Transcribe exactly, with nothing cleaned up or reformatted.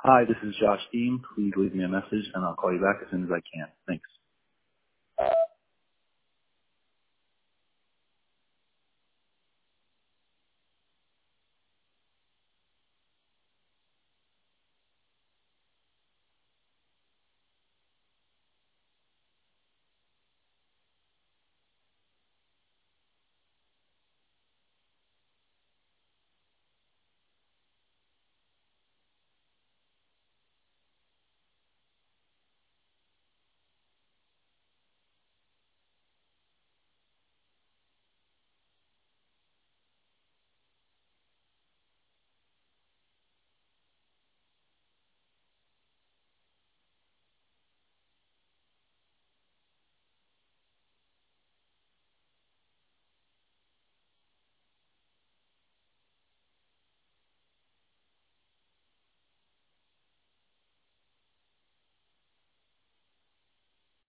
Hi, this is Josh Dean. Please leave me a message and I'll call you back as soon as I can. Thanks.